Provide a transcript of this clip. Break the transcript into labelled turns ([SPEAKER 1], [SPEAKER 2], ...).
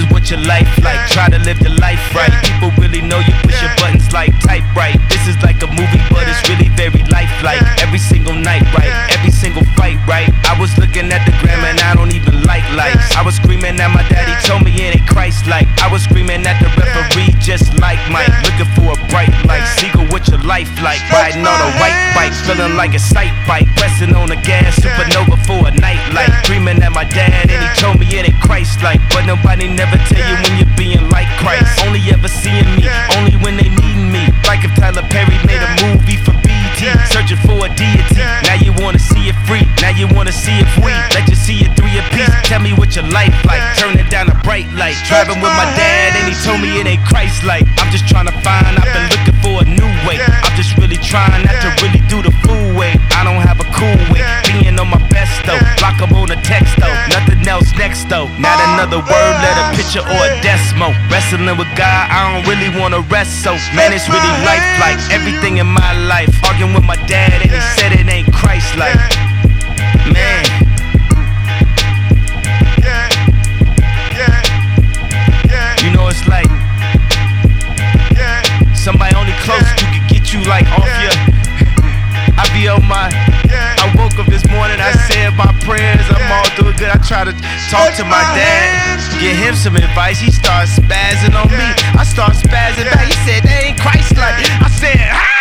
[SPEAKER 1] is what your life like. Try to live your life right. People really know you push your buttons like type right. This is like a movie, but it's really very lifelike. Every single night, right? Every single fight, right? I was looking at the gram and I don't even like lights. I was screaming at my daddy, told me it ain't Christ-like. I was screaming at the referee, just like Mike. Looking for a bright light. Seagull, what your life like? Riding on a white bike, feeling like a sight bike. Pressing on the gas, supernova for a night light. Screaming at my dad and he told me it ain't Christ-like. But nobody never tell you when you're being like Christ. Only ever seeing me, only when they needin' me. Like if Tyler Perry made a movie for BET, searching for a deity. Now you wanna see it free, now you wanna see it free. Let you see it 3 apiece. Tell me what your life like, turning down a bright light. Driving with my dad and he told me it ain't Christ-like. I'm just trying to find, I've been looking for a new way. I'm just really trying not to really do the fool way. I don't have a cool way, being on my best though. Block up on the text though, nothing else next though. Not another word, let a picture or a decimal. Wrestling with God, I don't really wanna rest so. Man, it's really life like everything in my life. Arguing with my dad and he said it ain't Christ-like. Man. You know it's like somebody only close to could get you like off your. I be on my. I woke up this morning, I said my prayers, I'm all doing good. I try to talk to my dad, get him some advice. He starts spazzing on me, I start spazzing back. He said that ain't Christ-like. I said,